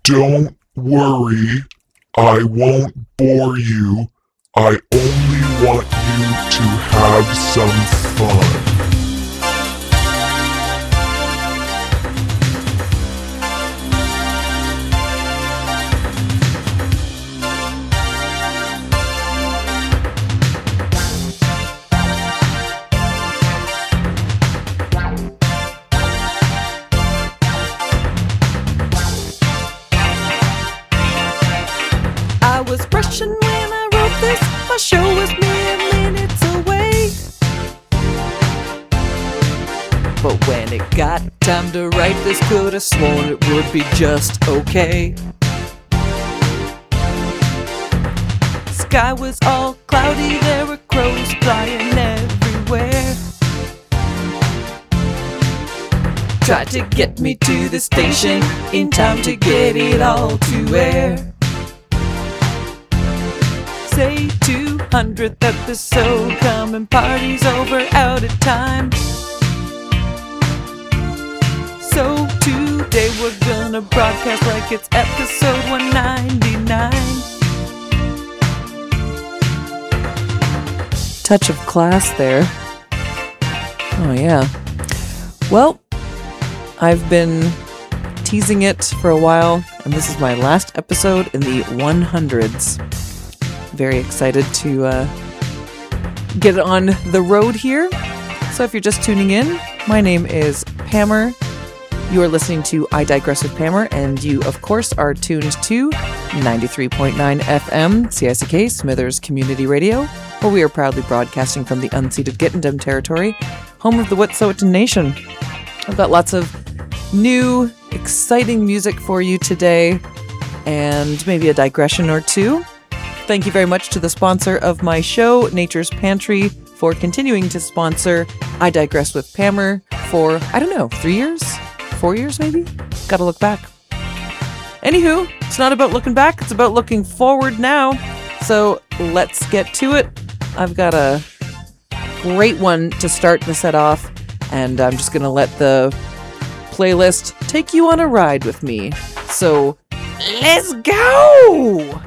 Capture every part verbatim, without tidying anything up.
Don't worry, I won't bore you. I only want you to have some fun. I was rushing when I wrote this. My show was mere minutes away. But when it got time to write this, could have sworn it would be just okay. Sky was all cloudy, there were crows flying everywhere. Tried to get me to the station in time to get it all to air. Say two hundredth episode coming, party's over, out of time. So today we're gonna broadcast like it's episode one ninety-nine. Touch of class there. Oh yeah. Well, I've been teasing it for a while, and this is my last episode in the one hundreds. Very excited to uh, get it on the road here. So if you're just tuning in, my name is Pammer. You are listening to I Digress with Pammer, and you, of course, are tuned to ninety-three point nine F M, C I C K, Smithers Community Radio, where we are proudly broadcasting from the unceded Gittendom territory, home of the Wet'suwet'en Nation. I've got lots of new, exciting music for you today, and maybe a digression or two. Thank you very much to the sponsor of my show, Nature's Pantry, for continuing to sponsor I Digress with Pammer for, I don't know, three years? Four years maybe? Gotta look back. Anywho, it's not about looking back, it's about looking forward now. So let's get to it. I've got a great one to start the set off, and I'm just gonna let the playlist take you on a ride with me. So let's go!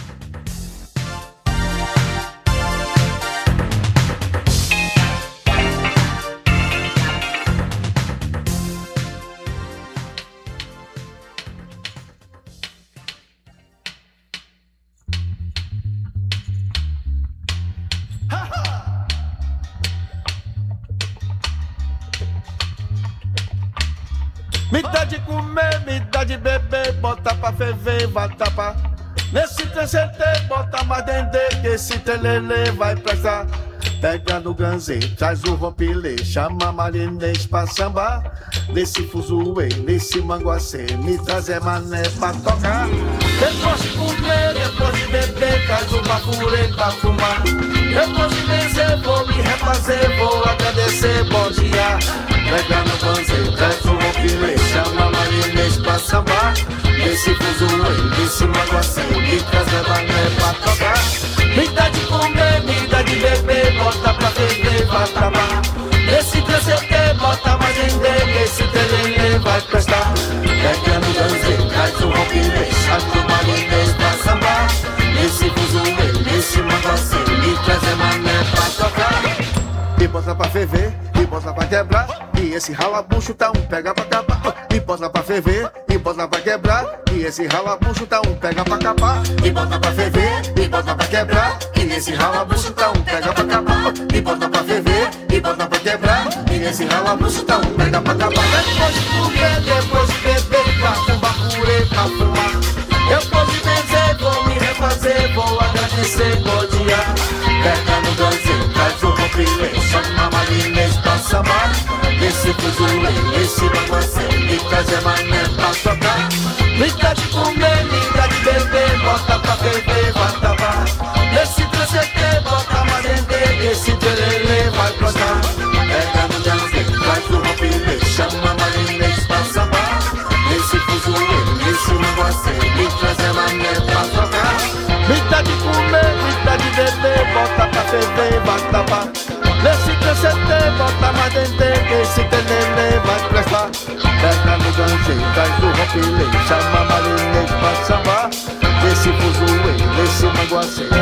Me dá de comer, me dá de beber, bota pra ferver, vai tapar. Nesse trem sentei, bota mais dendê, que esse telele vai prestar. Pega no ganzê, traz o rompilê, chama marinês pra sambar. Nesse fuzuê, nesse manguacê, me traz é mané pra tocar. Depois de comer, depois de beber, traz o bafurê pra fumar. Depois de vencer, vou me refazer, vou agradecer, bom dia. Pega no ganzê, traz o rompilê, chama marinês pra sambar. Nesse fuzuê, nesse manguacê, me traz é mané pra tocar. Me dá de comer, me dá de beber, bota pra ferver, vai trabalhar. Esse transeté, bota mais dendê, esse telele vai prestar. Pega no ganzê, traz o rompilê, chama marinês pra sambar. Esse fuzuê, esse manguacê, me traz é mané pra tocar. Me bota pra ferver, me bota pra quebrar. E esse ralabucho tá um pega pra acabar. Me bota pra ferver, me bota pra quebrar. E esse ralabucho tá um pega pra acabar. Me bota pra ferver, me bota pra quebrar. E esse ralabucho tá um pega pra acabar. Me bota pra ferver, me bota pra quebrar. E esse ralabucho tá um pega pra acabar. Depois de comer, depois de beber, pra um bafurê pra fumar. Depois de vencer, vou me refazer, vou agradecer, bom dia. Pega no ganzê, traz o rompilê, chama marinês pra sambar. Esse fuzuê, esse manguacê, me traz é mané pra tocar. Me dá de comer, me dá de beber, bota pra ferver, vai tabar. Esse transeté, bota mais dendê, esse telele vai plantar. Pega no ganzê, traz o rompilê, chama marinês pra sambar. Esse fuzuê, esse manguacê, me traz é mané pra tocar. Me dá de comer, me dá de beber, bota pra ferver, vai tabar. Nesse transeté, bota mais dendê, esse telele vai prestar. Pega no ganzê, traz o rompilê, chama marinês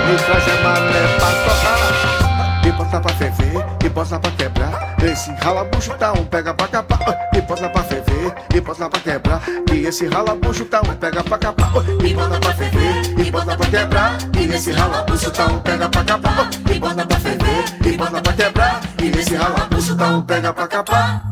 me traz é mané pra tocar. E bota pra ferver, e bota pra quebrar. Esse ralabucho tá um pega pra capar. E bota pra ferver, e bota pra quebrar. E esse ralabucho tá um pega pra capar. E bota pra ferver, e bota pra quebrar. E esse ralabucho tá um pega pra capar. E bota pra ferver, e bota pra quebrar. E esse ralabucho tá um pega pra capar.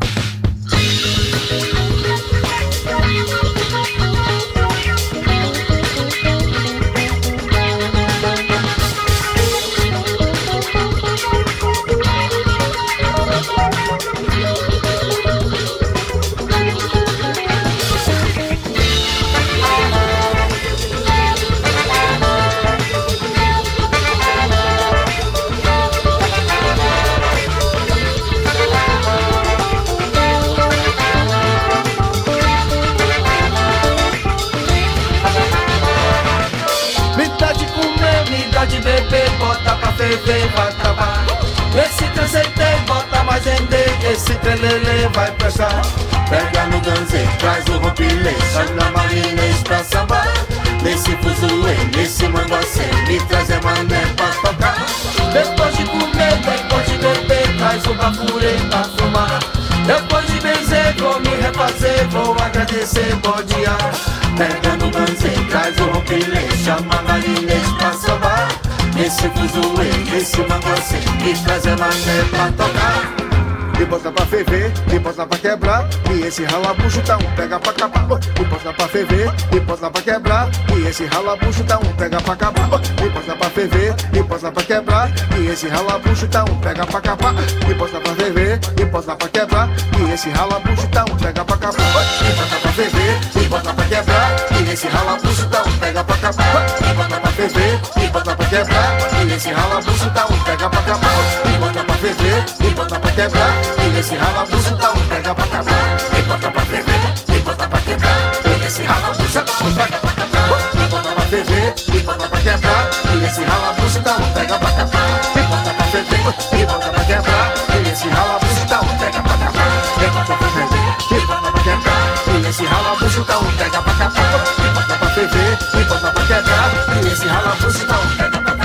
De beber, bota pra ferver, vai acabar. Esse transcendei, bota mais ender. Esse trelelê vai prestar. Pega no ganzê, traz o rompilê. Chama a marinês pra sambar. Nesse fuzuê, nesse manguacê, me traz é mané pra tocar. Depois de comer, depois de beber, traz o bafurê pra fumar. Depois de benzer, vou me refazer, vou agradecer, bodear. Pega no ganzê, traz o rompilê. Chama a marinês pra sambar. Nesse fuzuê, nesse manguacê, me traz é mané pra tocar. E bota pra ferver, e bota pra quebrar. E esse ralabucho tá um pega pra acabar. E bota pra ferver, e bota pra quebrar. E esse ralabucho tá um pega pra acabar. E bota pra ferver, e bota pra quebrar. E esse ralabucho tá um pega pra acabar. E bota pra ferver, e bota pra quebrar. E esse ralabucho tá um pega pra acabar. E bota pra ferver, e bota pra quebrar. E esse ralabucho tá um pega pra acabar. E bota pra ferver, e bota pra quebrar. E esse ralabucho tá um pega pra acabar. E bota pra ferver, e bota pra quebrar. E esse ralabucho tá um pega pra acabar. E bota pra ferver, e bota pra quebrar. E esse ralabucho tá um pega pra acabar. E bota pra ferver, e bota pra quebrar. E esse ralabucho tá um pega pra acabar. E bota pra ferver, e bota pra quebrar. E esse ralabucho tá um pega pra acabar. E bota pra ferver, e bota pra quebrar. E esse ralabucho tá um pega pra acabar. E bota pra ferver, e bota pra quebrar. E esse ralabucho tá um pega pra acabar.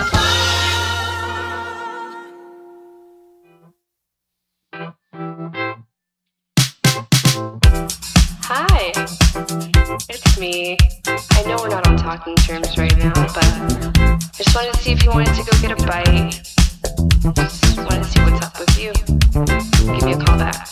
Hi, it's me. I know we're not on talking terms right now, but I just wanted to see if you wanted to go get a bite. Just wanted to see what's up with you. Give me a call back.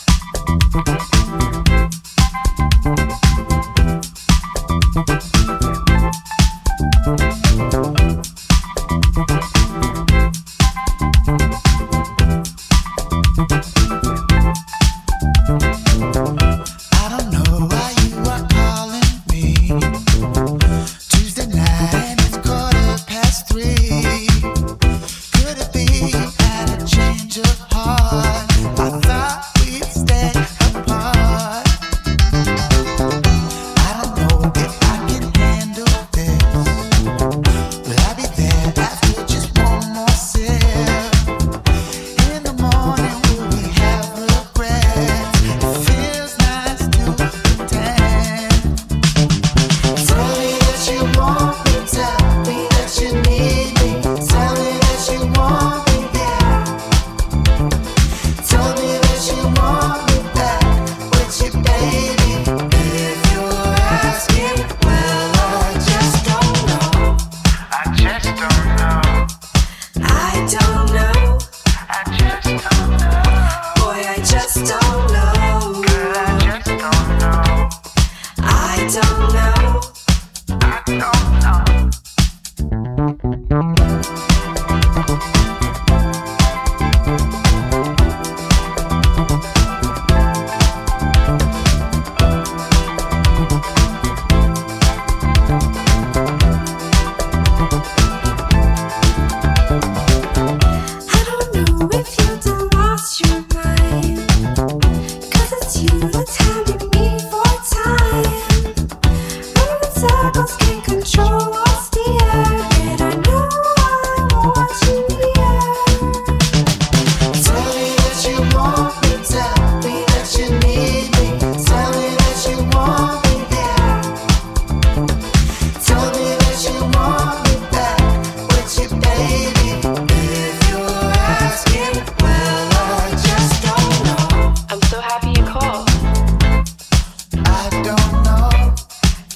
Baby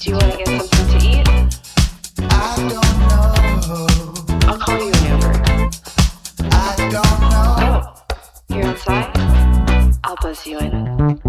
Do you want to get something to eat? I don't know. I'll call you an Uber. I don't know. Oh, you're outside? I'll buzz you in.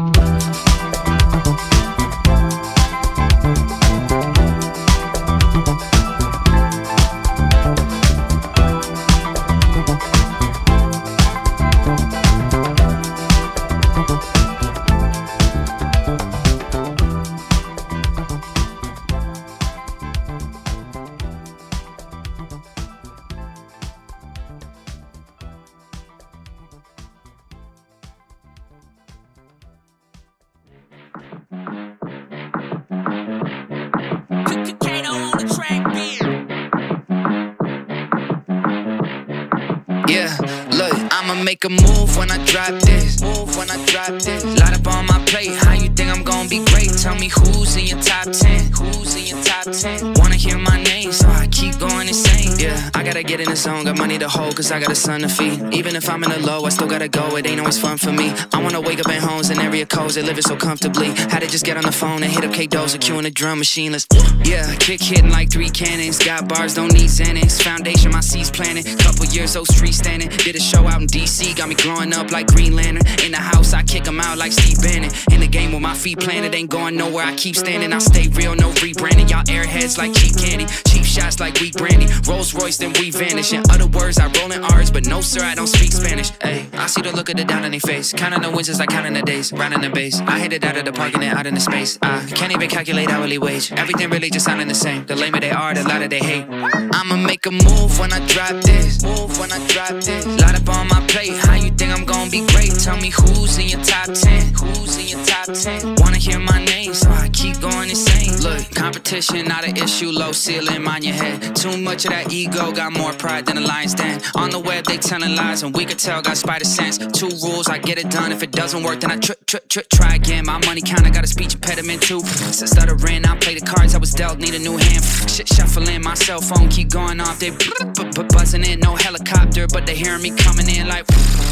Make a move when I drop this. Move when I drop this. Light up on my plate. How you think I'm gonna be great? Tell me who's in your top ten. Who's in your top ten? Wanna hear my name, so I keep going insane. Yeah, I gotta get in the zone. Got money to hold, cause I got a son to feed. Even if I'm in the low, I still gotta go. It ain't always fun for me. I wanna wake up in homes and area codes. They living so comfortably. Had to just get on the phone and hit up K-Doza, queuing the drum machine. Let's, yeah, kick hitting like three cannons. Got bars, don't need Xanax. Foundation, my seeds planted. Couple years, those streets standing. Did a show out in D C, got me growing up like Green Lantern. In the house, I kick 'em out like Steve Bannon. In the game with my feet planted, ain't going nowhere, I keep standing. I stay real, no rebranding. Y'all airheads like cheap candy. Cheap shots like weak brandy. Rolls Royce, then we vanish. In other words, I roll in R's, but no sir, I don't speak Spanish. Ayy, I see the look of the doubt on their face. Counting the wins is like counting the days. Rounding the base, I hit it out of the park and then out in the space. I can't even calculate hourly wage. Everything really just sounding the same. The lamer they are, the louder they hate. I'ma make a move when I drop this. Move when I drop this. Light up on my plate. How you think I'm gonna be great? Tell me who's in your top ten. Who's in your top ten? Wanna hear my name, so I keep going insane. Look, competition not an issue. Low ceiling, mind your head. Too much of that ego, got more pride than a lion's den. On the web they telling lies, and we could tell got spider sense. Two rules, I get it done. If it doesn't work, then I tr tr tr try again. My money counter got a speech impediment too. So stuttering, I play the cards I was dealt, need a new hand. Shit shuffling, my cell phone keep going off. They buzzing in, no helicopter, but they hearing me coming in like.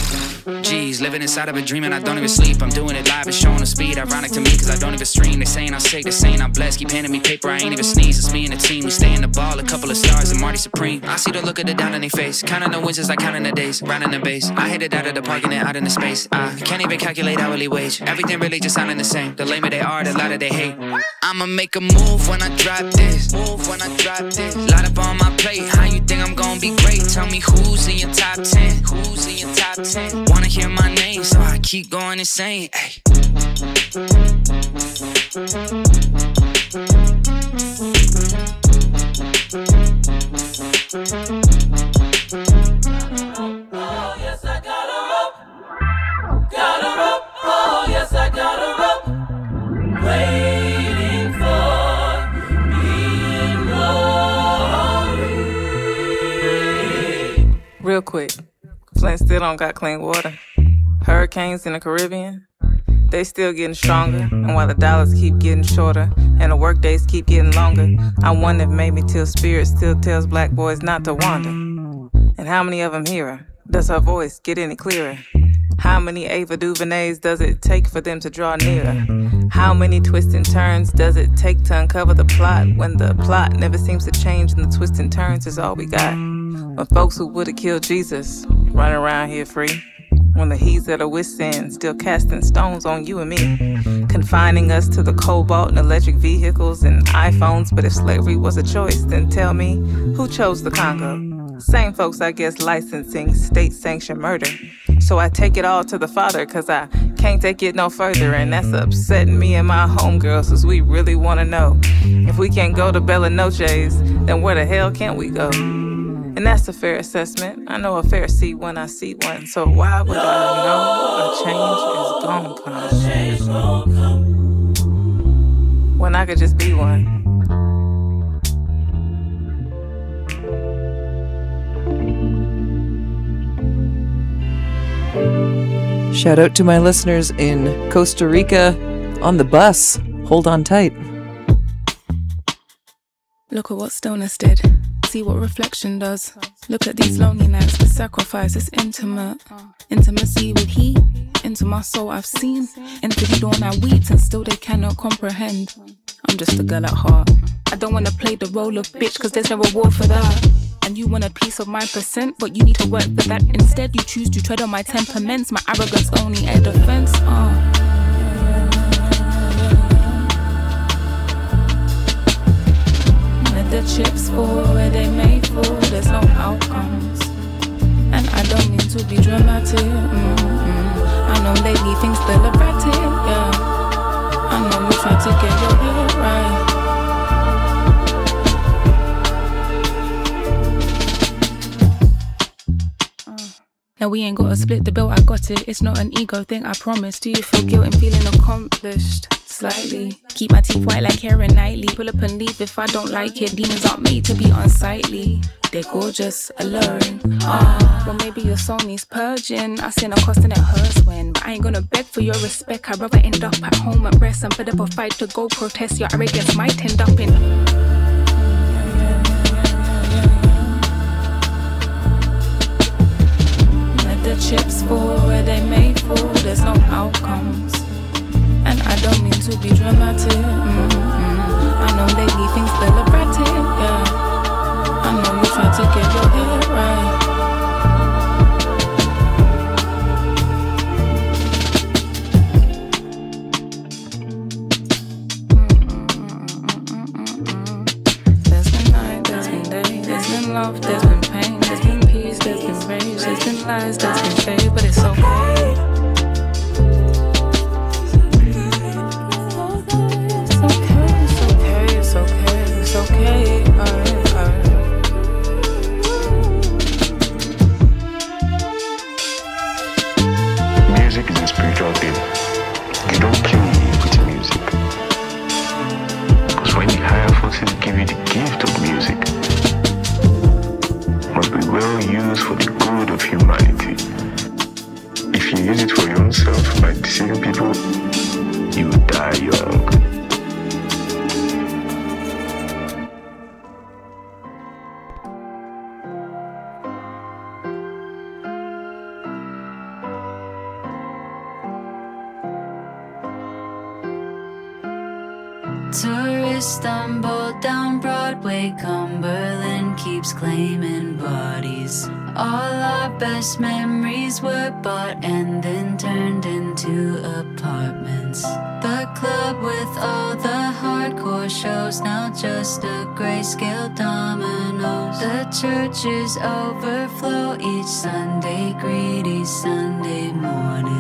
Jeez, living inside of a dream and I don't even sleep. I'm doing it live and showing the speed. Ironic to me cause I don't even stream. They saying I'm sick, they saying I'm blessed. Keep handing me paper, I ain't even sneeze. It's me and the team, we stay in the ball. A couple of stars and Marty Supreme. I see the look of the doubt on their face. Counting the wins is like counting the days. Rounding the base, I hit it out of the park and then out in the space. I can't even calculate hourly wage. Everything really just sounding the same. The lamer they are, the louder they hate. I'ma make a move when I drop this. Move when I drop this. Light up on my plate. How you think I'm gonna be great? Tell me who's in your top ten. Who's in your top ten? Wanna hear my name, so I keep going insane. Ay. Oh, yes, I got her up. Got her up. Oh, yes, I got her up. Waiting for me in glory. Real quick, Flint still don't got clean water. Hurricanes in the Caribbean, they still getting stronger. And while the dollars keep getting shorter and the work days keep getting longer, I wonder if maybe Till Spirit still tells black boys not to wander. And how many of them hear her? Does her voice get any clearer? How many Ava DuVernays does it take for them to draw nearer? How many twists and turns does it take to uncover the plot when the plot never seems to change and the twists and turns is all we got? When folks who would've killed Jesus running around here free. When the he's that are with sin still casting stones on you and me, confining us to the cobalt and electric vehicles and iPhones. But if slavery was a choice, then tell me, who chose the Congo? Same folks, I guess, licensing state-sanctioned murder. So I take it all to the Father, cause I can't take it no further. And that's upsetting me and my homegirls, cause we really wanna know, if we can't go to Bella Noche's, then where the hell can we go? And that's a fair assessment. I know a Pharisee when I see one. So why would I know a change is gonna come when I could just be one? Shout out to my listeners in Costa Rica on the bus. Hold on tight. Look at what stillness did. See what reflection does. Look at these lonely nights. The sacrifice is intimate. Intimacy with heat. Into my soul I've seen. Into the dawn I weep and still they cannot comprehend. I'm just a girl at heart. I don't wanna play the role of bitch, cause there's no reward for that. And you want a piece of my percent, but you need to work for that. Instead, you choose to tread on my temperaments. My arrogance only a defense. Uh. Let the chips fall where they may fall. There's no outcomes. And I don't mean to be dramatic. Mm-hmm. I know lately things still erratic. Yeah. I know you try to get your head right. Now we ain't gotta split the bill, I got it. It's not an ego thing, I promise. Do you feel guilt and feeling accomplished? Slightly. Keep my teeth white like Keira Knightley. Pull up and leave if I don't like it. Demons aren't made to be unsightly. They're gorgeous, alluring. Ah, well maybe your soul needs purging. I sin a cost and it hurts when. But I ain't gonna beg for your respect. I'd rather end up at home and rest. I'm fed up a fight to go protest. Your arrogance might end up in... The chips fall where they may fall. There's no outcomes. And I don't mean to be dramatic. Mm-hmm. I know lately things still erratic. Yeah. I know you try to get your head right. Mm-mm-mm-mm-mm. There's been night, there's been day, there's been love, there's been pain, there's been peace, there's been rage, there's been lies, there's been fade, but it's okay. It's okay, it's okay, it's okay, it's okay. Alright, alright. Music is a spiritual thing. You don't kill me with music. Because when the higher forces give you the gift of music, must be well used for the good of humanity. If you use it for your own self by deceiving people, you will die young. Tourists stumble down Broadway, Cumberland keeps claiming bodies. All our best memories were bought and then turned into apartments. The club with all the hardcore shows, now just a grayscale dominoes. The churches overflow each Sunday, greedy Sunday morning.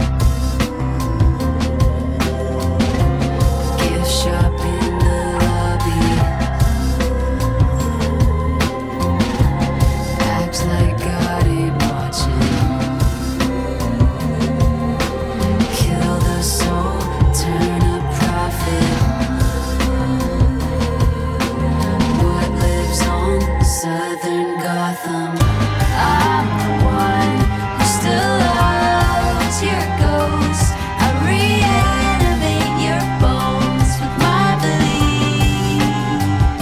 Shop in the lobby. Acts like God ain't watching. Kill the soul, turn a profit. What lives on Southern Gotham? I'm the one who still loves your ghost. I reanimate your bones with my belief.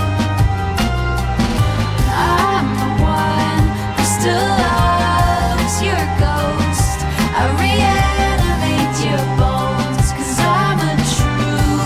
I'm the one who still loves your ghost. I reanimate your bones, 'cause I'm a true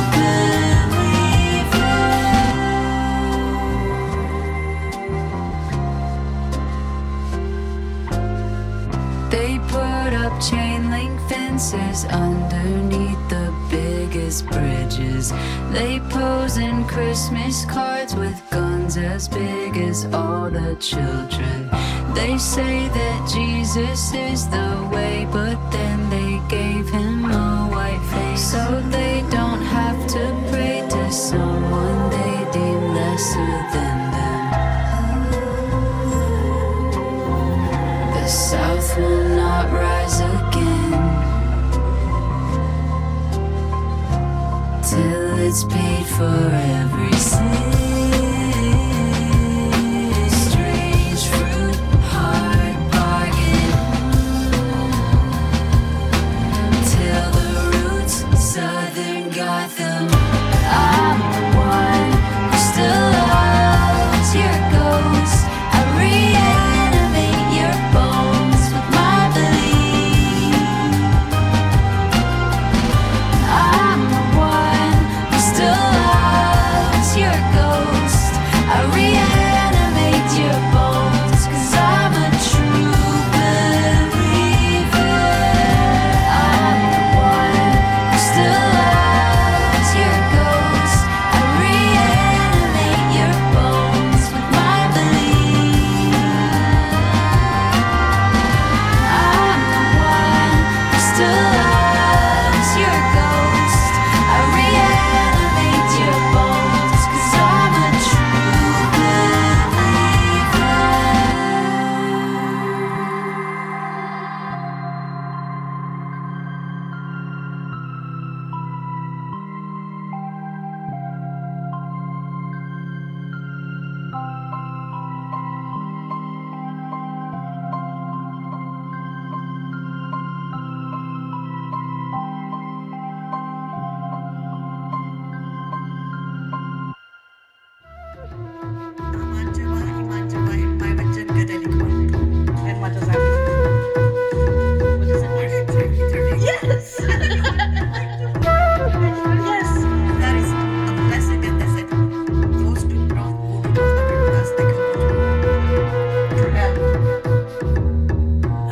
believer. They put up chain link fences underneath the biggest bridges. They pose in Christmas cards with guns as big as all the children. They say that Jesus is the way, but then they gave him a white face, so they don't have to pray to someone they deem lesser than them. The South will not rise again till it's paid for every sin. Strange fruit, hard bargain. Till the roots, Southern Gotham.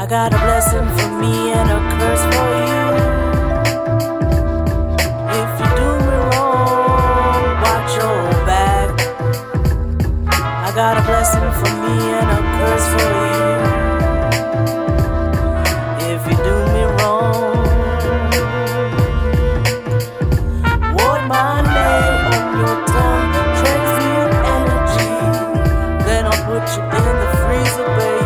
got a blessing for me and a curse for you. If you do me wrong, watch your back. I got a blessing for me and a curse for you. If you do me wrong, ward my name on your tongue, transmute energy, then I'll put you in the freezer, baby.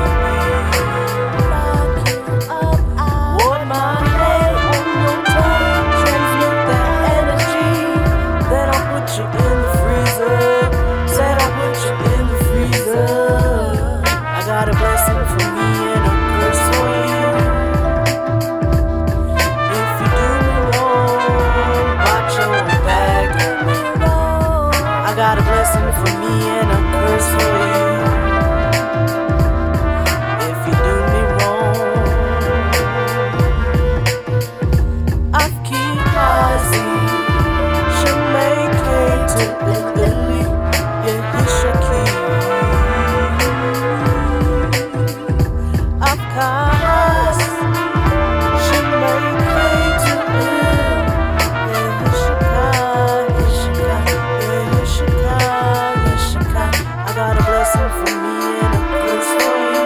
Ward my name on your tongue, transmute that energy, then I'll put you in the freezer. Said I'll put you in the freezer. I got a blessing for me and a curse for you. If you do me wrong, watch your back. I got a blessing for me and a curse for you. If you do me wrong, I've keep Ozzy, Jamaica to Italy, yeah, he's Shaki. I've got Jamaica to Italy, yeah, he's Shaka, he's Shaka, yeah, he's Shaka, he's Shaka. I got a blessing for me and a curse for you.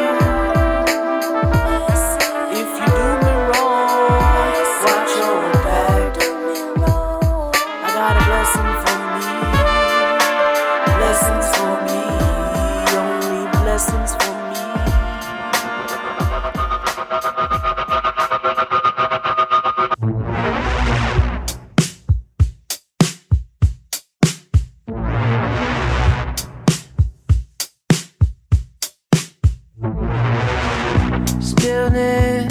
If you do me wrong, watch your back. I got a blessing for me, blessings for me, only blessings for me. Stillness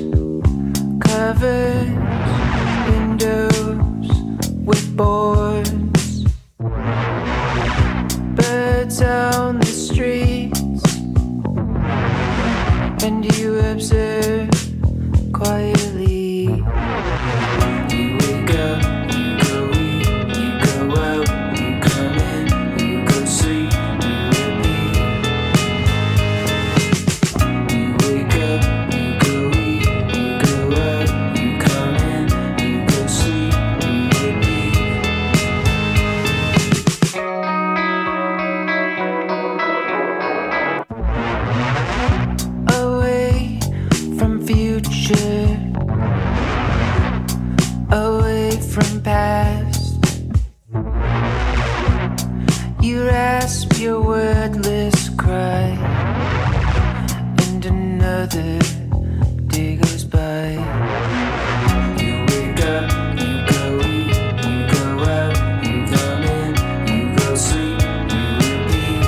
covers windows with boards. Birds on the streets, and you observe quietly. You wake up, you go eat, you go out, you come in, you go sleep, you repeat. You wake up, you go eat, you go out, you come in, you go sleep, you repeat. Away from future, away from past. You rasp your wordless cry, and another day goes by. You wake up, you go eat, you go out, you come in, you go sleep, you repeat.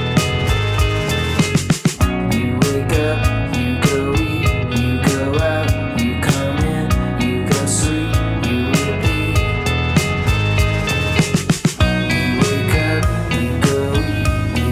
You wake up, you go eat, you go out, you come in, you go sleep, you repeat. You wake up, you go eat, you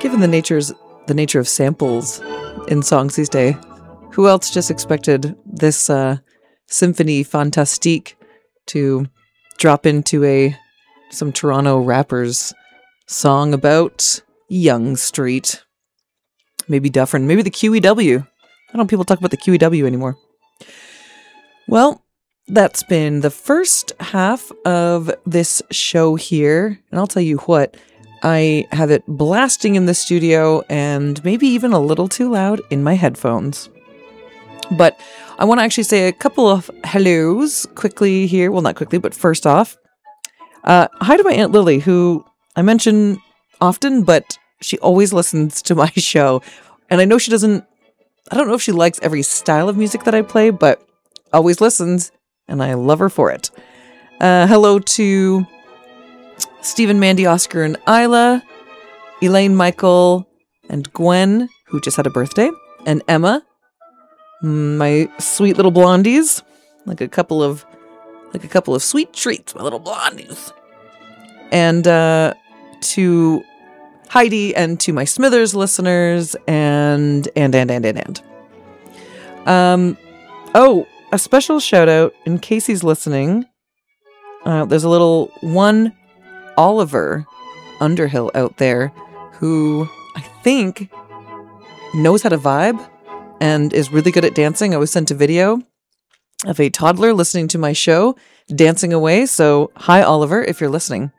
given the natures the nature of samples in songs these days, who else just expected this uh, symphony fantastique to drop into a some Toronto rappers song about Yonge Street? Maybe Dufferin, maybe the Q E W. I don't people talk about the Q E W anymore. Well, that's been the first half of this show here, and I'll tell you what, I have it blasting in the studio and maybe even a little too loud in my headphones. But I want to actually say a couple of hellos quickly here. Well, not quickly, but first off, uh, hi to my Aunt Lily, who I mention often, but she always listens to my show. And I know she doesn't, I don't know if she likes every style of music that I play, but always listens, and I love her for it. Uh, hello to Stephen, Mandy, Oscar, and Isla, Elaine, Michael, and Gwen, who just had a birthday, and Emma, my sweet little blondies, like a couple of, like a couple of sweet treats, my little blondies, and uh, to Heidi and to my Smithers listeners, and and and and and and. Um, oh, a special shout out in case he's listening. Uh, there's a little one Oliver Underhill out there who I think knows how to vibe and is really good at dancing. I was sent a video of a toddler listening to my show, dancing away. So hi, Oliver, if you're listening.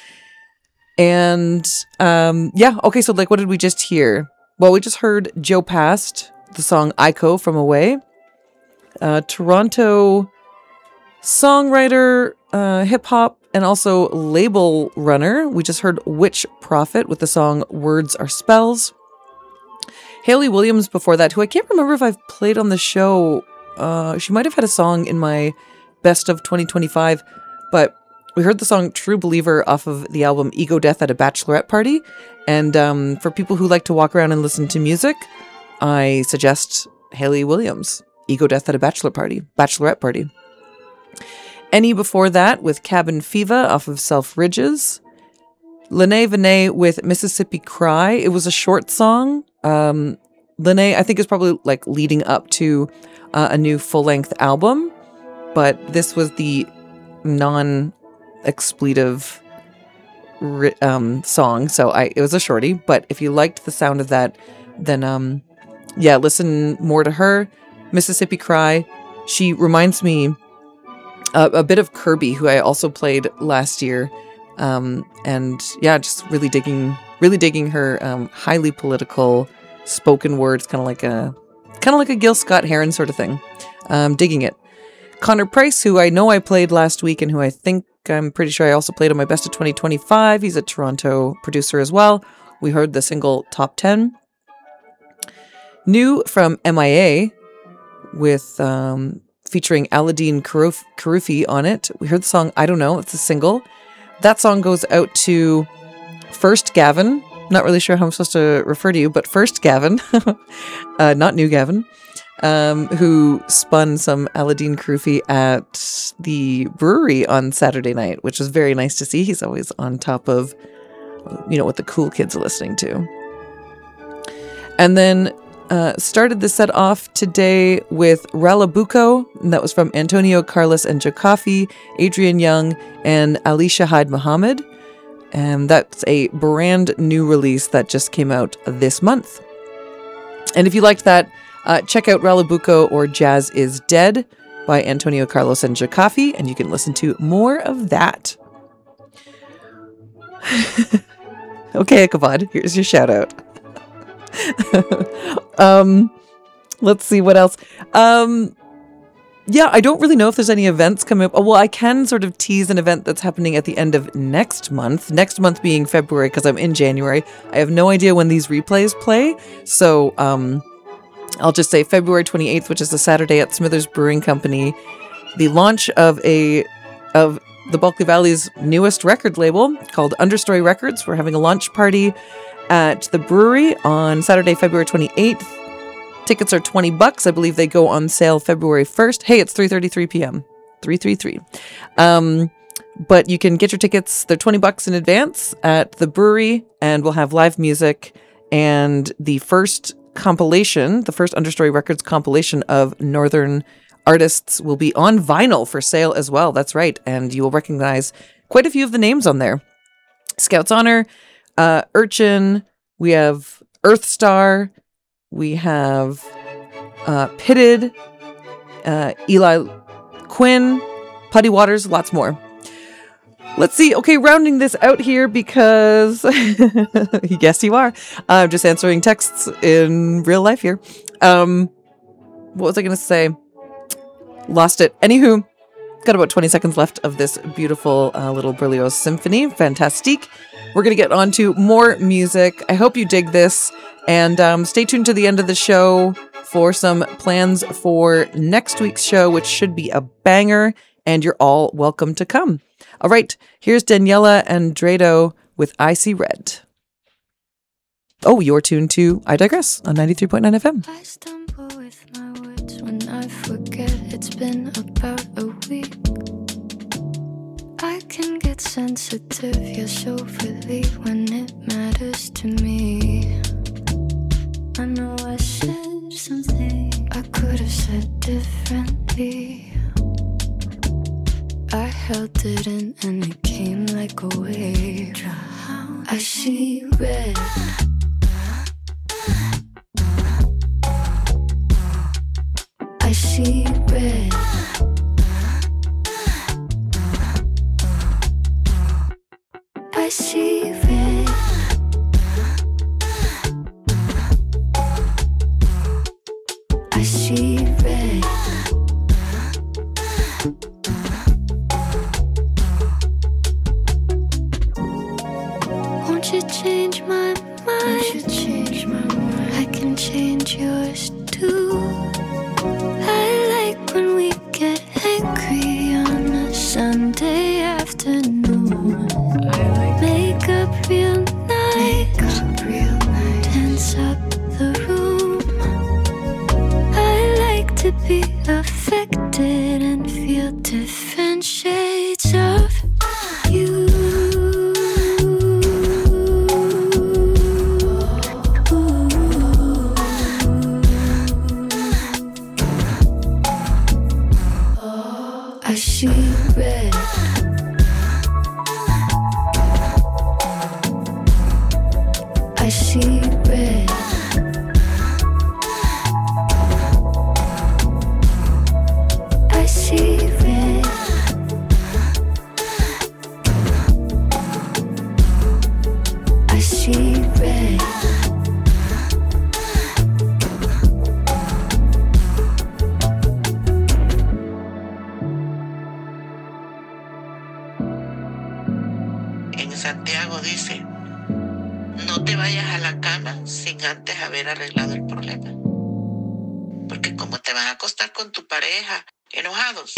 And um, yeah, okay, so like what did we just hear? Well, we just heard Joe Past, the song Ico from Away. Uh, Toronto songwriter, uh, hip-hop, and also label runner. We just heard Witch Prophet with the song Words Are Spells. Hayley Williams before that, who I can't remember if I've played on the show. Uh, she might have had a song in my best of twenty twenty-five, but we heard the song True Believer off of the album Ego Death at a Bachelorette Party. And um, for people who like to walk around and listen to music, I suggest Hayley Williams, Ego Death at a Bachelor Party, Bachelorette Party. Any before that with Cabin Fever off of Self Ridges. Lene Vinay with Mississippi Cry. It was a short song. Um, Lene, I think, is probably like leading up to uh, a new full-length album, but this was the non-expletive ri- um, song, so I it was a shorty. But if you liked the sound of that, then um, yeah, listen more to her. Mississippi Cry. She reminds me uh, a bit of Kirby, who I also played last year. Um, and yeah, just really digging, really digging her um, highly political spoken words, kind of like a, kind of like a Gil Scott-Heron sort of thing. Um, digging it. Connor Price, who I know I played last week, and who I think I'm pretty sure I also played on my best of twenty twenty-five. He's a Toronto producer as well. We heard the single Top ten. New from M I A with um, featuring Aladdin Karuf- Karufi on it. We heard the song I Don't Know. It's a single. That song goes out to First Gavin. Not really sure how I'm supposed to refer to you, but First Gavin, uh, not New Gavin, um, who spun some Aladdin Karufi at the brewery on Saturday night, which was very nice to see. He's always on top of, you know, what the cool kids are listening to. And then uh, started the set off today with Ralabuco, and that was from Antonio Carlos and Jokafi, Adrian Young, and Ali Shahid Muhammad. And that's a brand new release that just came out this month. And if you liked that, uh, check out Ralabuco or Jazz is Dead by Antonio Carlos and Jokafi, and you can listen to more of that. Okay, Ichabod, here's your shout out. um, let's see what else. Um, yeah, I don't really know if there's any events coming up. Oh, well, I can sort of tease an event that's happening at the end of next month. Next month being February, because I'm in January. I have no idea when these replays play. So um, I'll just say February twenty-eighth, which is a Saturday at Smithers Brewing Company. The launch of a of the Bulkley Valley's newest record label called Understory Records. We're having a launch party at the brewery on Saturday, February twenty-eighth. Tickets are twenty bucks. I believe they go on sale February first. Hey, it's three thirty-three p.m. three thirty-three. Um, but you can get your tickets. They're twenty bucks in advance at the brewery, and we'll have live music And the first compilation, the first Understory Records compilation of Northern artists will be on vinyl for sale as well. That's right. And you will recognize quite a few of the names on there. Scouts Honor, uh, Urchin, we have Earthstar, we have uh, Pitted, uh, Eli Quinn, Putty Waters, lots more. Let's see. Okay, rounding this out here because, yes, you are. I'm just answering texts in real life here. Um, what was I going to say? Lost it. Anywho, got about twenty seconds left of this beautiful uh, little Berlioz symphony. Fantastique. We're going to get on to more music. I hope you dig this. And um, stay tuned to the end of the show for some plans for next week's show, which should be a banger. And you're all welcome to come. All right, here's Daniela Andrado with I See Red. Oh, you're tuned to I Digress on ninety-three point nine F M. I stumble with my words when I forget it's been about a week. I can get sensitive, you're so relieved when it matters to me. I know I said something I could have said differently. I held it in and it came like a wave. I see red. I see red. I see red. I see red. Won't you change my mind? Won't you change my mind? I can change yours too. I like when we get angry on a Sunday afternoon. I like make up real nice, up real nice. Dance up the room. I like to be affected and feel different shades of you. I see red. I see red. I see red. I see red. En Santiago dice, no te vayas a la cama sin antes haber arreglado el problema. Porque como te vas a acostar con tu pareja enojados.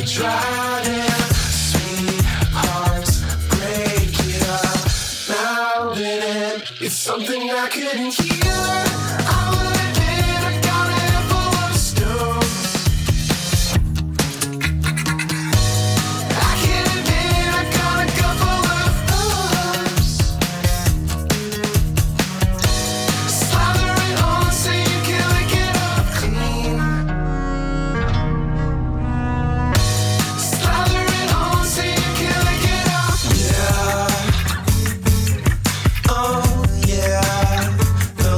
tried it. Sweethearts break it up. Now then, it's something I couldn't hear. I will admit I got a handful of stones. I can admit I got a couple of arms. Slather it on so you can lick it up clean. Slather it on so you can lick it up. Yeah. Oh yeah.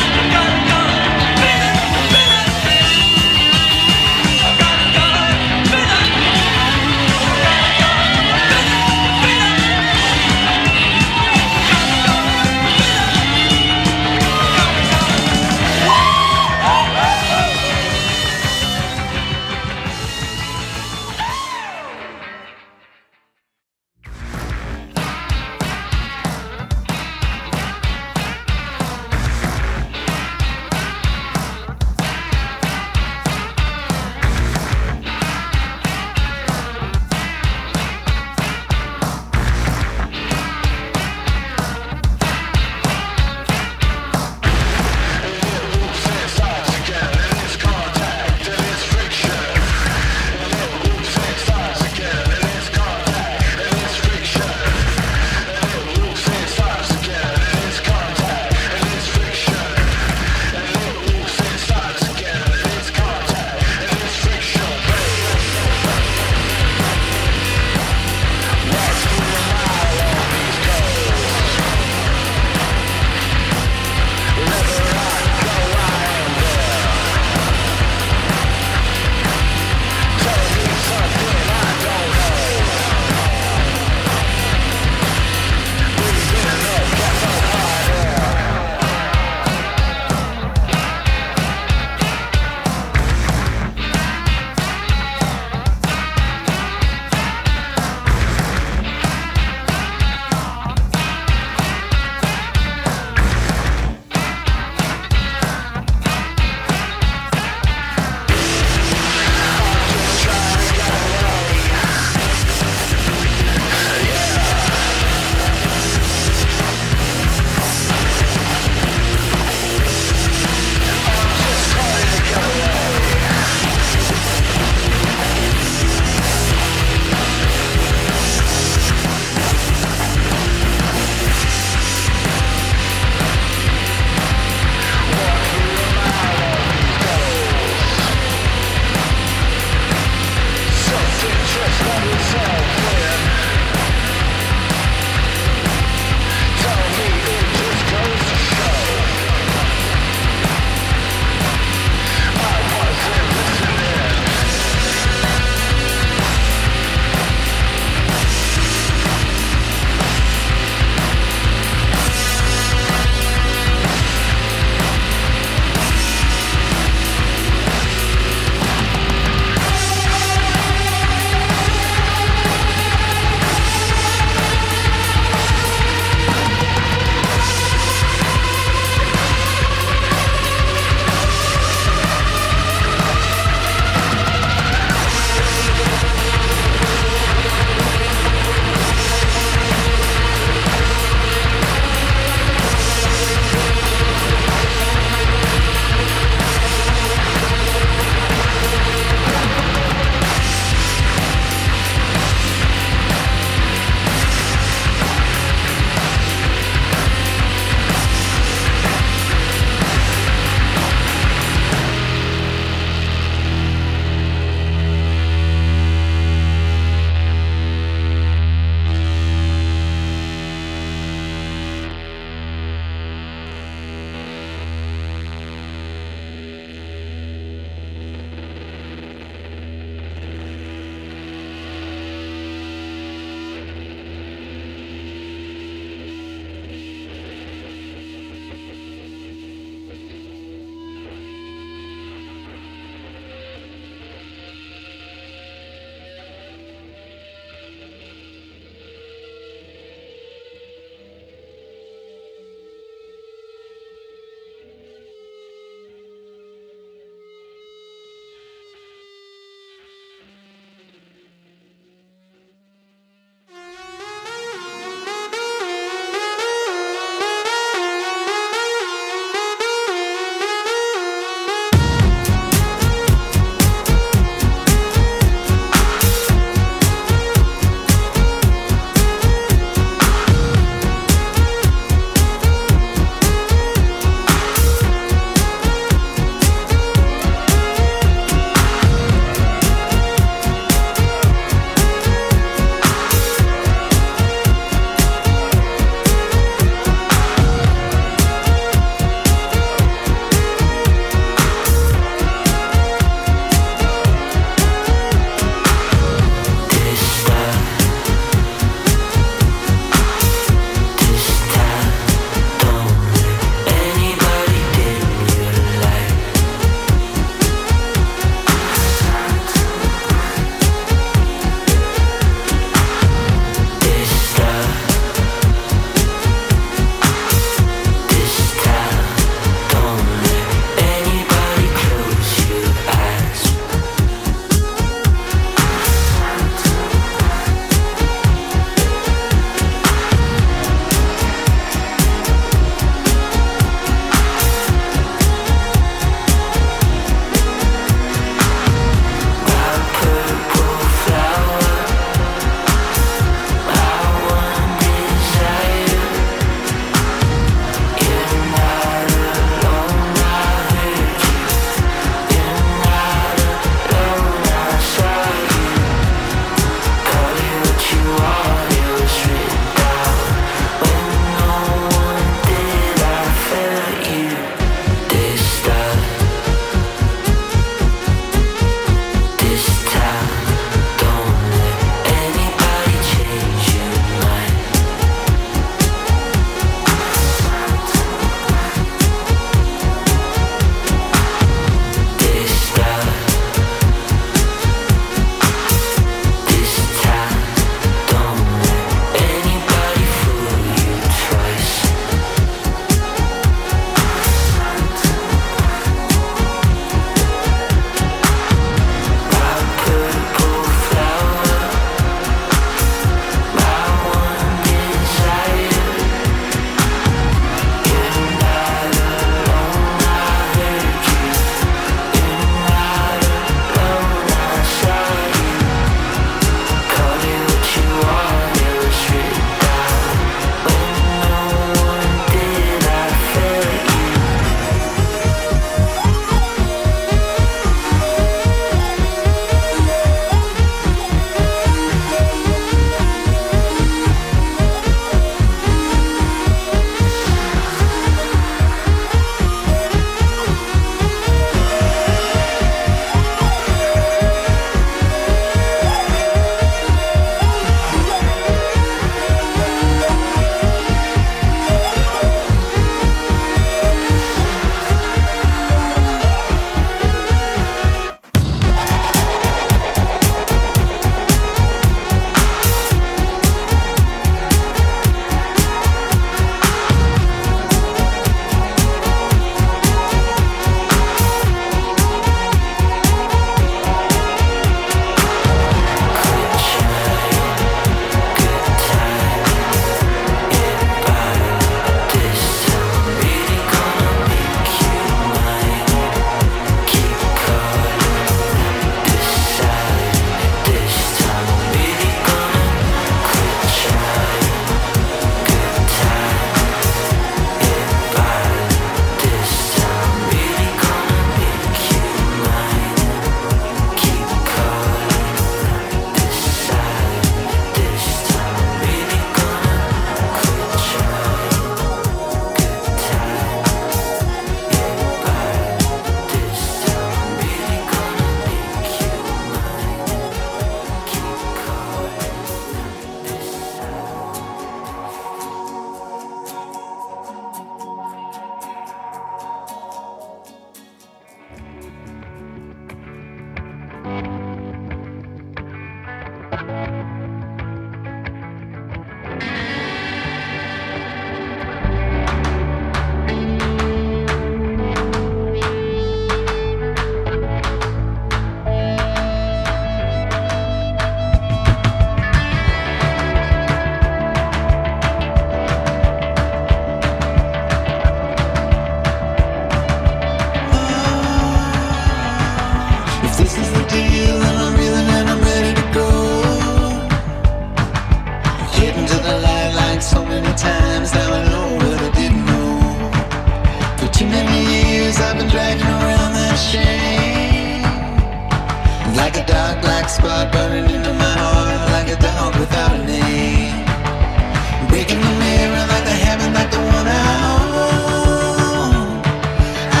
For too many years I've been dragging around that shame, like a dark black spot burning into my heart, like a dog without a name. Breaking the mirror like the habit, like the one I own. I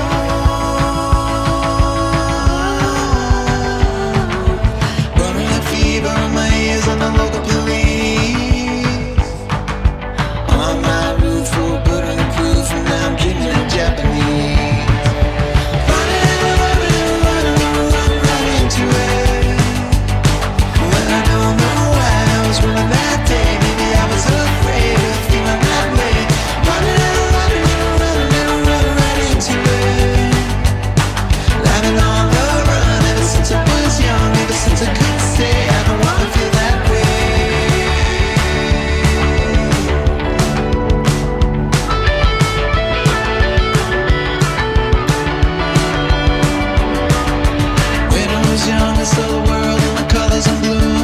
own. Burning a fever in my ears on the local police. On my roof, for good and proof, and now I'm dreaming of Japanese. Running and running and running and running right into it. When I don't know why I was running that day, maybe I was afraid of feeling that way. Running and running and running and running right into it. Living on the run ever since I was young, ever since I could say I don't wanna feel that way. When I was young, I saw the world in the colors of blue.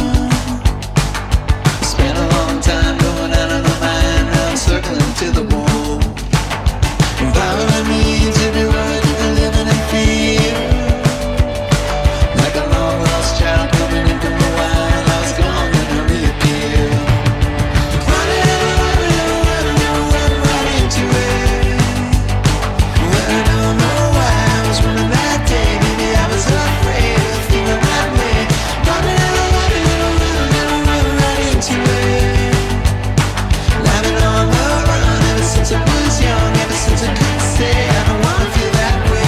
Spent a long time going out of my mind, now I'm circling to the wall. Empowering me to be right, to living in fear. Like a long lost child coming in from the wild, I was gone and I reappeared. Running and running and running and running right into it. When I don't know why I was running that day, maybe I was afraid of feeling that way. Running and running and running and running right into it. Living on the run ever since I was young, ever since I could say I don't wanna feel that way.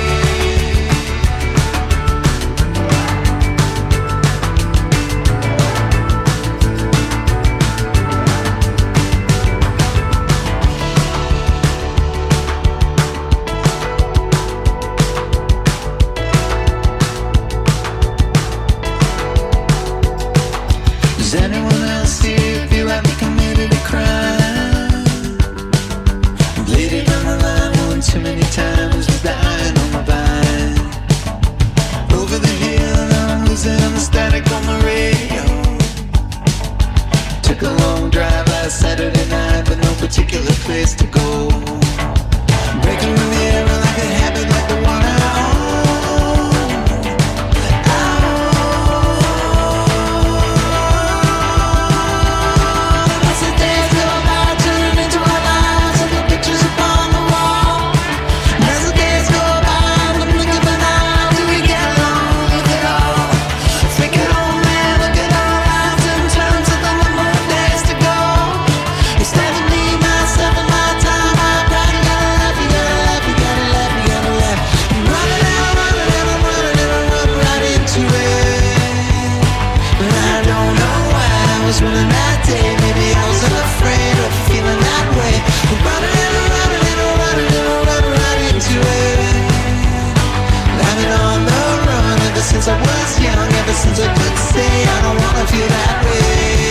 Does anyone else here feel like they committed a crime? Laid it on the line one too many times, was dying on my vine. Over the hill, now I'm losing the static on the radio. Took a long drive last Saturday night, but no particular place to go. Breaking the mirror like a habit, like the one I own. I own. As the days go by, turn into our lives, and the pictures upon the wall. And as the days go by, the blink of an eye, do we get along with it all? Think it all, man, look at our lives in terms of the number of days to go. Instead of me, myself, and my time, I cried, you gotta laugh, you gotta laugh, you gotta laugh, you gotta laugh. I'm running and I'm running and I'm running and I'm running right into it. But I don't know why I was running that day, maybe I was afraid of feeling that way. I'm running and I'm running and I'm running and I'm running right into it. Living on the run ever since I was young, ever since I could say I don't wanna feel that way.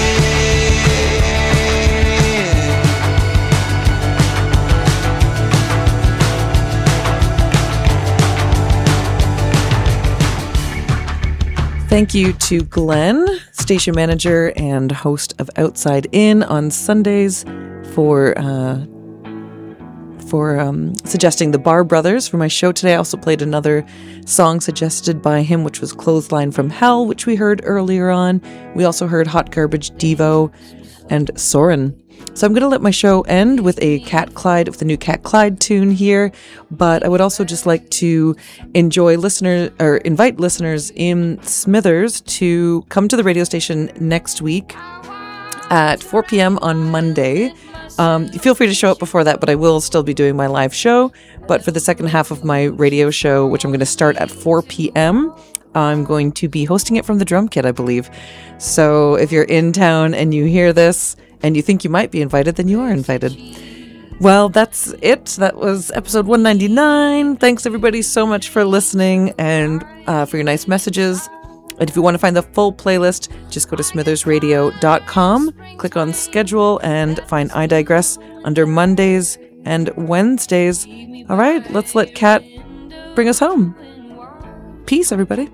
Thank you to Glenn, station manager and host of Outside In on Sundays, for uh, for um, suggesting the Bar Brothers for my show today. I also played another song suggested by him, which was Clothesline from Hell, which we heard earlier on. We also heard Hot Garbage, Devo, and Soren. So I'm going to let my show end with a Cat Clyde, with the new Cat Clyde tune here. But I would also just like to enjoy listeners, or invite listeners in Smithers to come to the radio station next week at four p.m. on Monday. Um, feel free to show up before that, but I will still be doing my live show. But for the second half of my radio show, which I'm going to start at four p.m., I'm going to be hosting it from the Drum Kit, I believe. So if you're in town and you hear this and you think you might be invited, then you are invited. Well, that's it. That was episode one ninety-nine. Thanks everybody so much for listening and uh, for your nice messages. And if you want to find the full playlist, just go to smithers radio dot com, click on schedule, and find I Digress under Mondays and Wednesdays. All right, let's let Kat bring us home. Peace, everybody.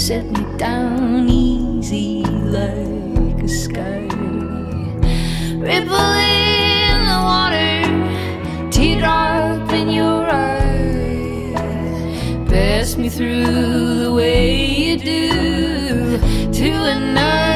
set me down easy like a sky. Ripple in the water, teardrop in your eye. Pass me through the way you do to another.